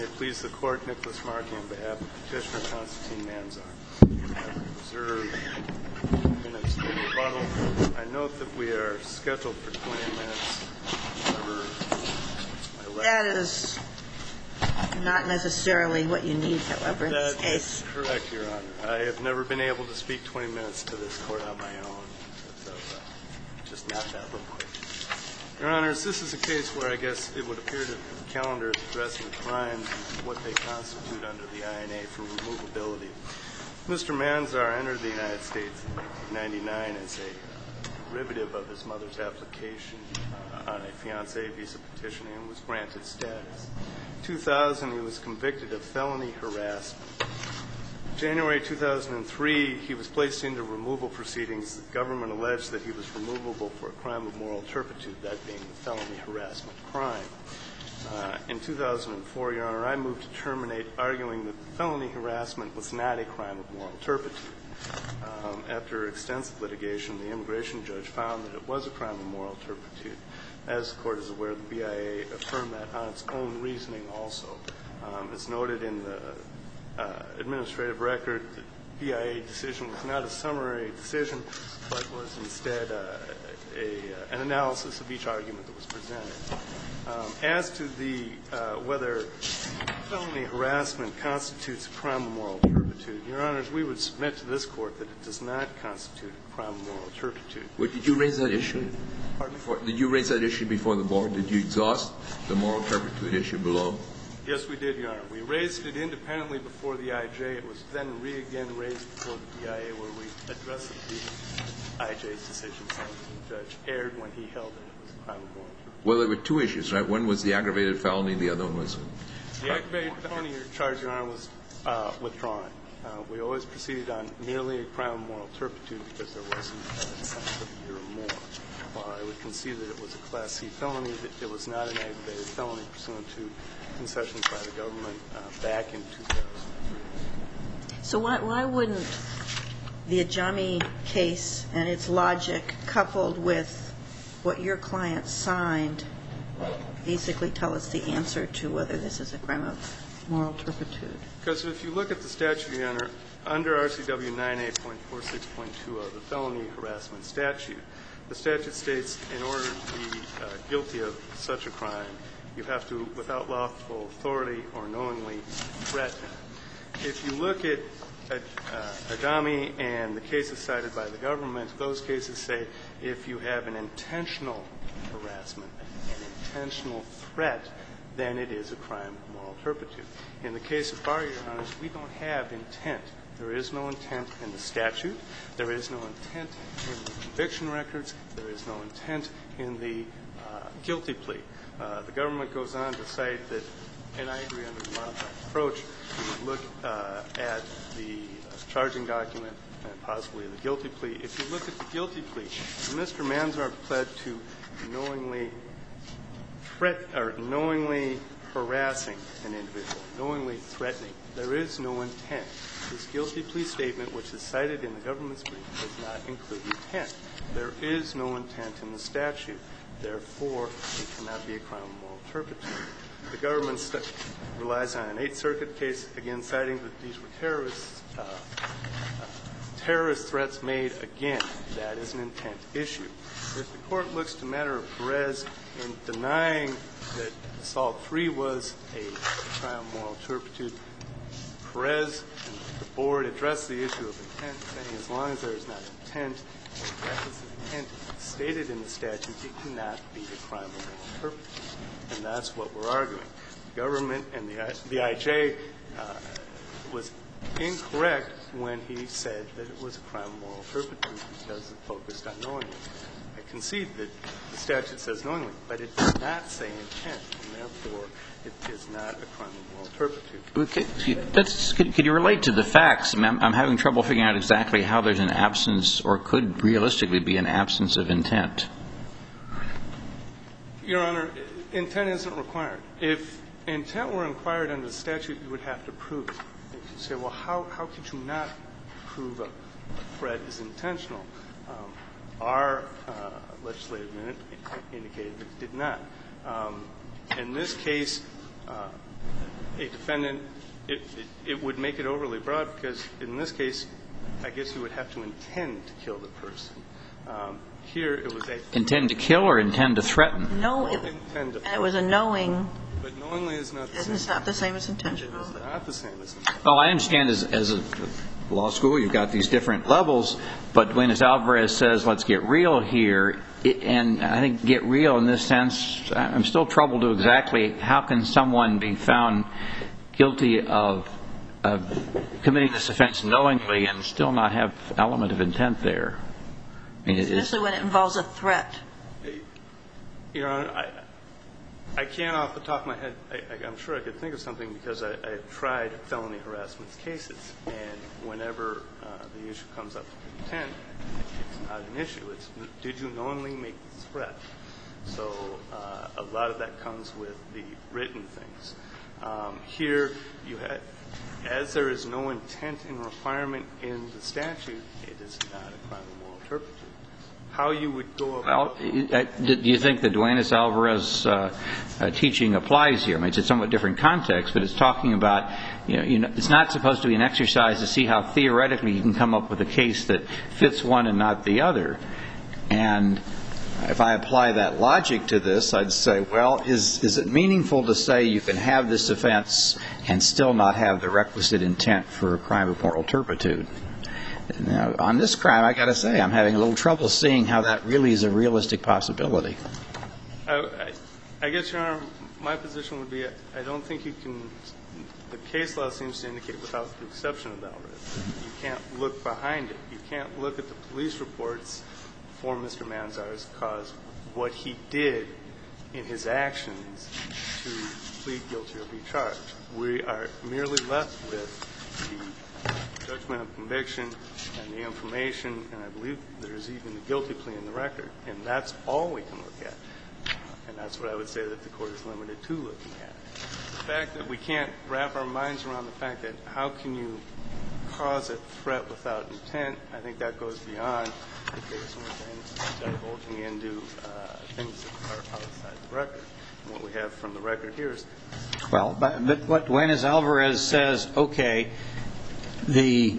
Please the Court, Nicholas Markey on behalf of Petitioner Constantine Manzar. I have reserved minutes for rebuttal. I note that we are scheduled for 20 minutes. That is not necessarily what you need, however, in this case. That is correct, Your Honor. I have never been able to speak 20 minutes to this Court on my own. So, just not that real quick. Your Honors, this is a case where I guess it would appear that the calendar is addressing crimes and what they constitute under the INA for removability. Mr. Manzar entered the United States in 1999 as a derivative of his mother's application on a fiancé visa petition and was granted status. In 2000, he was convicted of felony harassment. January 2003, he was placed into removal proceedings. The government alleged that he was removable for a crime of moral turpitude, that being the felony harassment crime. In 2004, Your Honor, I moved to terminate, arguing that felony harassment was not a crime of moral turpitude. After extensive litigation, the immigration judge found that it was a crime of moral turpitude. As the Court is aware, the BIA affirmed that on its own reasoning also. As noted in the administrative record, the BIA decision was not a summary decision, but was instead an analysis of each argument that was presented. As to the whether felony harassment constitutes a crime of moral turpitude, Your Honors, we would submit to this Court that it does not constitute a crime of moral turpitude. Well, did you raise that issue? Pardon me? Did you raise that issue before the Board? Did you exhaust the moral turpitude issue below? Yes, we did, Your Honor. We raised it independently before the IJ. It was then again raised before the BIA, where we addressed the IJ's decision, saying that the judge erred when he held that it was a crime of moral turpitude. Well, there were two issues, right? One was the aggravated felony, the other one was? The aggravated felony charge, Your Honor, was withdrawn. We always proceeded on merely a crime of moral turpitude because there wasn't a sentence of a year or more. While I would concede that it was a Class C felony, that it was not an aggravated felony pursuant to concessions by the government back in 2003. So why wouldn't the Ajami case and its logic, coupled with what your client signed, basically tell us the answer to whether this is a crime of moral turpitude? Because if you look at the statute, Your Honor, under RCW 9A.46.20, the felony harassment statute, the statute states in order to be guilty of such a crime, you have to, without lawful authority or knowingly, threaten. If you look at Ajami and the cases cited by the government, those cases say if you have an intentional harassment, an intentional threat, then it is a crime of moral turpitude. In the case of Barr, Your Honors, we don't have intent. There is no intent in the statute. There is no intent in the conviction records. There is no intent in the guilty plea. The government goes on to cite that, and I agree under the modified approach, we would look at the charging document and possibly the guilty plea. If you look at the guilty plea, Mr. Manzar pled to knowingly harassing an individual, knowingly threatening. There is no intent. This guilty plea statement, which is cited in the government's brief, does not include intent. There is no intent in the statute. Therefore, it cannot be a crime of moral turpitude. The government relies on an Eighth Circuit case, again, citing that these were terrorist threats made. Again, that is an intent issue. If the Court looks to matter of Perez in denying that assault 3 was a crime of moral turpitude, Perez and the Board addressed the issue of intent, saying as long as there is not intent or requisite intent stated in the statute, it cannot be a crime of moral turpitude. And that's what we're arguing. The government and the I.J. was incorrect when he said that it was a crime of moral turpitude because it focused on knowingly. I concede that the statute says knowingly, but it does not say intent, and therefore it is not a crime of moral turpitude. Could you relate to the facts? I'm having trouble figuring out exactly how there's an absence or could realistically be an absence of intent. Your Honor, intent isn't required. If intent were required under the statute, you would have to prove it. You say, well, how could you not prove a threat is intentional? Our legislative minute indicated that it did not. In this case, a defendant, it would make it overly broad, because in this case, I guess you would have to intend to kill the person. Here, it was a... Intend to kill or intend to threaten? No, intend to... it was a knowing. But knowingly is not the same. It's not the same as intentional. It is not the same as intentional. Well, I understand as a law school, you've got these different levels, but Duenas-Alvarez says, let's get real here, and I think get real in this sense, I'm still troubled to exactly how can someone be found guilty of committing this offense knowingly and still not have element of intent there. I mean, Especially when it involves a threat. Your Honor, I can't off the top of my head, I'm sure I could think of something, because I have tried felony harassment cases, and whenever the issue comes up with intent, it's not an issue. It's, did you knowingly make the threat? So a lot of that comes with the written things. Here, you have, as there is no intent and requirement in the statute, it is not a crime of moral turpitude. How you would go about... Well, do you think the Duenas-Alvarez teaching applies here? I mean, it's a somewhat different context, but it's talking about, you know, it's not supposed to be an exercise to see how theoretically you can come up with a case that fits one and not the other. And if I apply that logic to this, I'd say, well, is it meaningful to say you can have this offense and still not have the requisite intent for a crime of moral turpitude? Now, on this crime, I got to say, I'm having a little trouble seeing how that really is a realistic possibility. I guess, Your Honor, my position would be I don't think you can, the case law seems to indicate, without the exception of Alvarez, you can't look behind it. You can't look at the police reports for Mr. Manzar's cause, what he did in his actions to plead guilty or be charged. We are merely left with the judgment of conviction and the information, and I believe there's even a guilty plea in the record, and that's all we can look at. And that's what I would say that the Court is limited to looking at. The fact that we can't wrap our minds around the fact that how can you cause a threat without intent, I think that goes beyond the case in which I'm divulging into things that are outside the record. And what we have from the record here is... Well, but what Duenas-Alvarez says, okay, the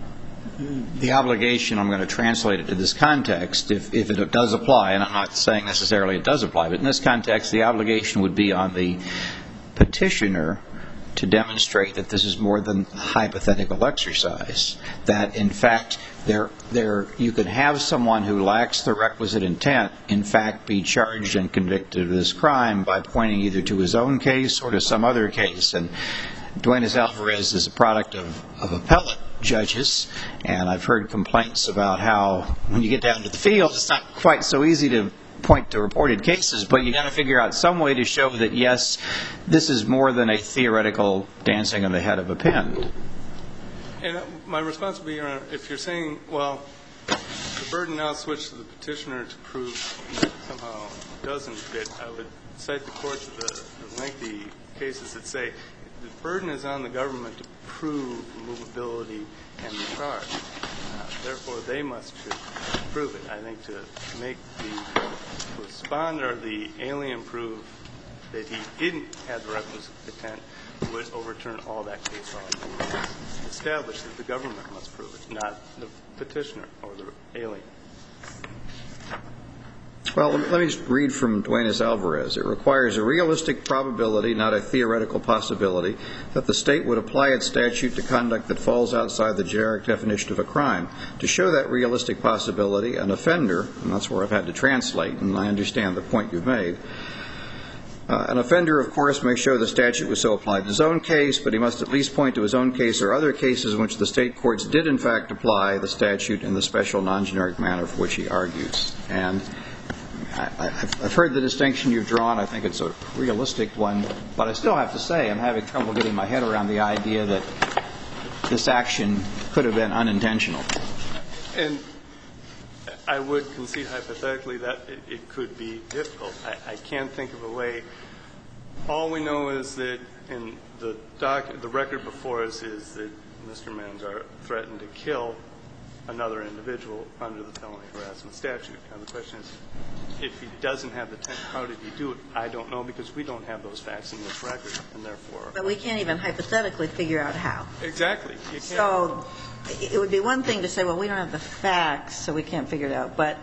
obligation, I'm going to translate it to this context, if it does apply, and I'm not saying necessarily it does apply, but in this context, the obligation would be on the petitioner to demonstrate that this is more than a hypothetical exercise, that in fact you could have someone who lacks the requisite intent in fact be charged and convicted of this crime by pointing either to his own case or to some other case. And Duenas-Alvarez is a product of appellate judges, and I've heard complaints about how when you get down to the field, it's not quite so easy to point to reported cases, but you got to figure out some way to show that, yes, this is more than a theoretical dancing on the head of a pin. And my response would be, Your Honor, if you're saying, well, the burden now switched to the petitioner to prove that somehow doesn't fit, I would cite the Court to the lengthy cases that say the burden is on the government to prove movability and the charge. Therefore, they must prove it. I think to make the responder, the alien, prove that he didn't have the requisite intent would overturn all that case law. Establish that the government must prove it, not the petitioner or the alien. Well, let me just read from Duenas-Alvarez. It requires a realistic probability, not a theoretical possibility, that the state would apply its statute to conduct that falls outside the generic definition of a crime. To show that realistic possibility, an offender, and that's where I've had to translate, and I understand the point you've made, an offender, of course, may show the statute was so applied in his own case, but he must at least point to his own case or other cases in which the state courts did, in fact, apply the statute in the special non-generic manner for which he argues. And I've heard the distinction you've drawn. I think it's a realistic one. But I still have to say I'm having trouble getting my head around the idea that this action could have been unintentional. And I would concede hypothetically that it could be difficult. I can't think of a way. All we know is that in the record before us is that Mr. Manzar threatened to kill another individual under the felony harassment statute. Now, the question is, if he doesn't have the intent, how did he do it? I don't know, because we don't have those facts in this record, and therefore. But we can't even hypothetically figure out how. Exactly. You can't. So it would be one thing to say, well, we don't have the facts, so we can't figure it out. But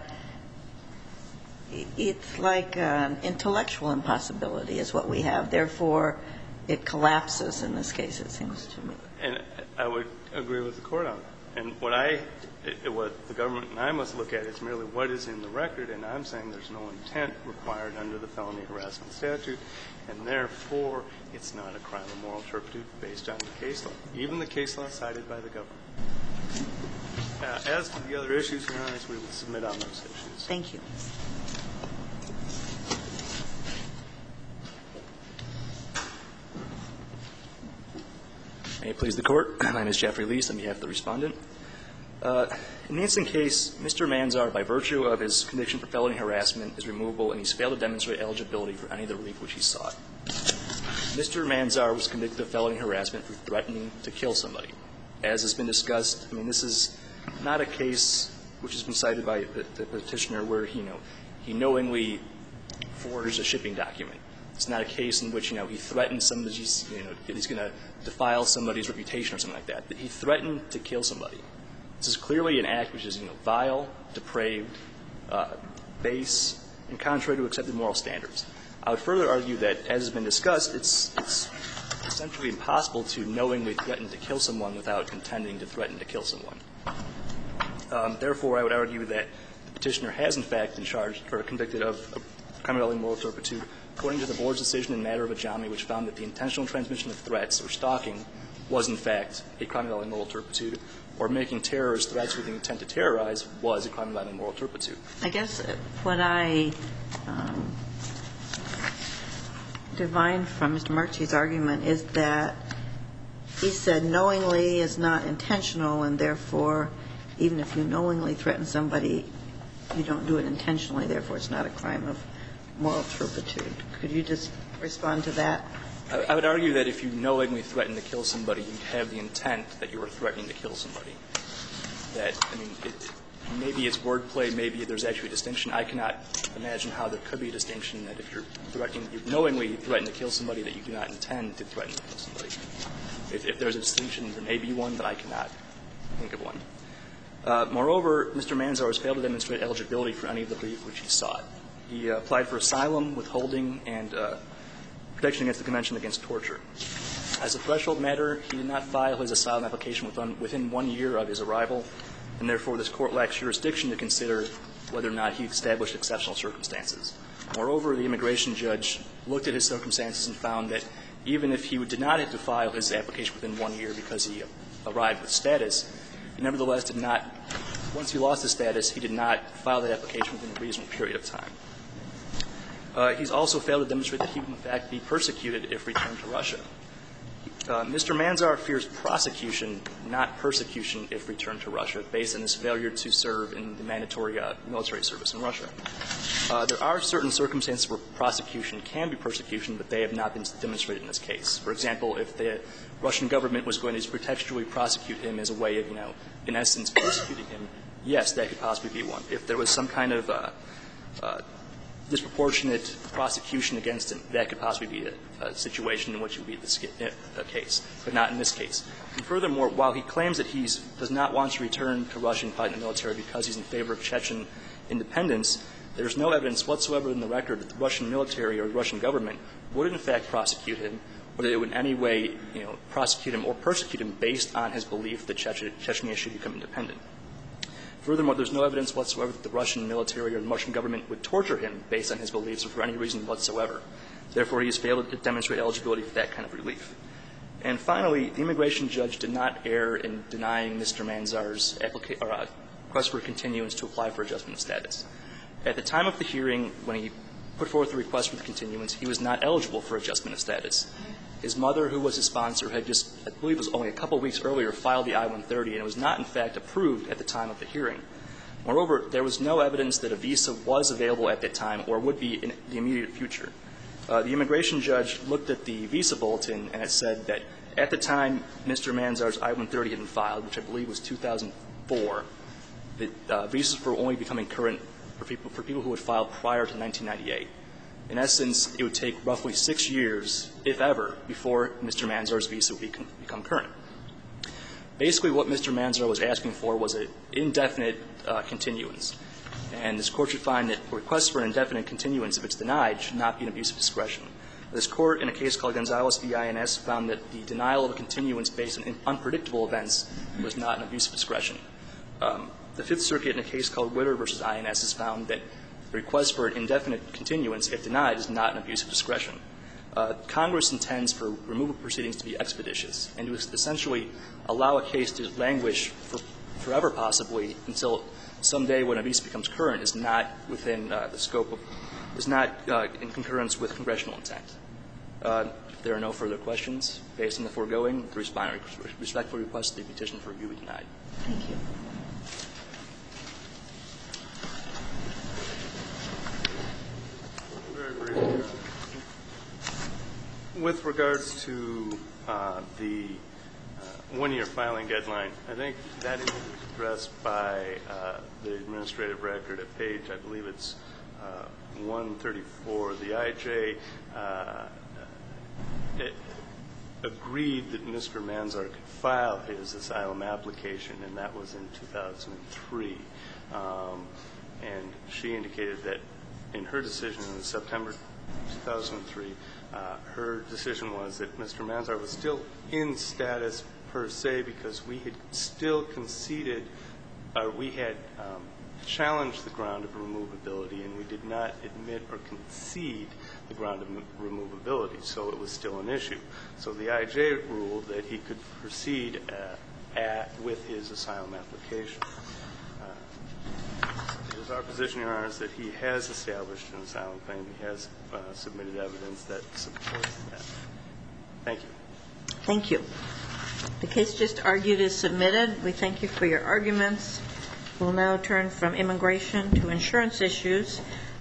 it's like an intellectual impossibility is what we have. Therefore, it collapses in this case, it seems to me. And I would agree with the Court on that. And what the government and I must look at is merely what is in the record, and I'm saying there's no intent required under the felony harassment statute, and therefore it's not a crime of moral turpitude based on the case law, even the case law cited by the government. As to the other issues, Your Honors, we will submit on those issues. Thank you. May it please the Court. My name is Jeffrey Lease on behalf of the Respondent. In the instant case, Mr. Manzar, by virtue of his conviction for felony harassment, is removable, and he's failed to demonstrate eligibility for any of the relief which he sought. Mr. Manzar was convicted of felony harassment for threatening to kill somebody. As has been discussed, I mean, this is not a case which has been cited by the petitioner where, he knowingly forged a shipping document. It's not a case in which, he threatened somebody, that he's going to defile somebody's reputation or something like that. But he threatened to kill somebody. This is clearly an act which is, vile, depraved, base, and contrary to accepted moral standards. I would further argue that, as has been discussed, it's essentially impossible to knowingly threaten to kill someone without intending to threaten to kill someone. Therefore, I would argue that the petitioner has, in fact, been charged or convicted of criminal moral turpitude according to the Board's decision in matter of Ajami, which found that the intentional transmission of threats or stalking was, in fact, a crime involving moral turpitude, or making terrorist threats with the intent to terrorize was a crime involving moral turpitude. I guess what I divined from Mr. Murchie's argument is that he said knowingly is not intentional, and therefore, even if you knowingly threaten somebody, you don't do it intentionally, therefore it's not a crime of moral turpitude. Could you just respond to that? I would argue that if you knowingly threaten to kill somebody, you have the intent that you are threatening to kill somebody. That, maybe it's wordplay, maybe there's actually a distinction. I cannot imagine how there could be a distinction that if you knowingly threaten to kill somebody, that you do not intend to threaten to kill somebody. If there's a distinction, there may be one, but I cannot think of one. Moreover, Mr. Manzar has failed to demonstrate eligibility for any of the relief which he sought. He applied for asylum, withholding, and protection against the Convention Against Torture. As a threshold matter, he did not file his asylum application within 1 year of his arrival, and therefore this Court lacks jurisdiction to consider whether or not he established exceptional circumstances. Moreover, the immigration judge looked at his circumstances and found that even if he did not have to file his application within 1 year because he arrived with status, he nevertheless did not, once he lost his status, he did not file that application within a reasonable period of time. He's also failed to demonstrate that he would, in fact, be persecuted if returned to Russia. Mr. Manzar fears prosecution, not persecution, if returned to Russia, based on his failure to serve in the mandatory military service in Russia. There are certain circumstances where prosecution can be persecution, but they have not been demonstrated in this case. For example, if the Russian government was going to pretextually prosecute him as a way of, in essence, persecuting him, yes, that could possibly be one. If there was some kind of disproportionate prosecution against him, that could possibly be a situation in which it would be the case, but not in this case. And furthermore, while he claims that he does not want to return to Russia and fight in the military because he's in favor of Chechen independence, there's no evidence whatsoever in the record that the Russian military or the Russian government would in fact prosecute him, or that it would in any way, prosecute him or persecute him based on his belief that Chechnya should become independent. Furthermore, there's no evidence whatsoever that the Russian military or the Russian government would torture him based on his beliefs or for any reason whatsoever. Therefore, he has failed to demonstrate eligibility for that kind of relief. And finally, the immigration judge did not err in denying Mr. Manzar's request for continuance to apply for adjustment of status. At the time of the hearing, when he put forth the request for the continuance, he was not eligible for adjustment of status. His mother, who was his sponsor, had just, I believe it was only a couple of weeks earlier, filed the I-130, and it was not, in fact, approved at the time of the hearing. Moreover, there was no evidence that a visa was available at that time or would be in the immediate future. The immigration judge looked at the visa bulletin, and it said that at the time Mr. Manzar's I-130 had been filed, which I believe was 2004, that visas were only becoming current for people who had filed prior to 1998. In essence, it would take roughly 6 years, if ever, before Mr. Manzar's visa would become current. Basically, what Mr. Manzar was asking for was an indefinite continuance. And this Court should find that requests for an indefinite continuance, if it's denied, should not be an abuse of discretion. This Court, in a case called Gonzalez v. INS, found that the denial of a continuance based on unpredictable events was not an abuse of discretion. The Fifth Circuit, in a case called Witter v. INS, has found that the request for an indefinite continuance, if denied, is not an abuse of discretion. Congress intends for removal proceedings to be expeditious and to essentially allow a case to languish for forever, possibly, until someday when a visa becomes current is not within the scope of – is not in concurrence with congressional intent. If there are no further questions, based on the foregoing, the Respondent respectfully requests the petition for review be denied. Thank you. Very briefly, with regards to the one-year filing deadline, I think that is addressed by the administrative record at page, I believe it's 134. The IJ agreed that Mr. Manzar could file his asylum application, and that was in 2003. And she indicated that in her decision in September 2003, her decision was that Mr. Manzar was still in status per se because we had still conceded, we had challenged the ground of removability, and we did not admit or concede the ground of removability, so it was still an issue. So the IJ ruled that he could proceed with his asylum application. It is our position, Your Honors, that he has established an asylum claim. He has submitted evidence that supports that. Thank you. Thank you. The case just argued is submitted. We thank you for your arguments. We'll now turn from immigration to insurance issues.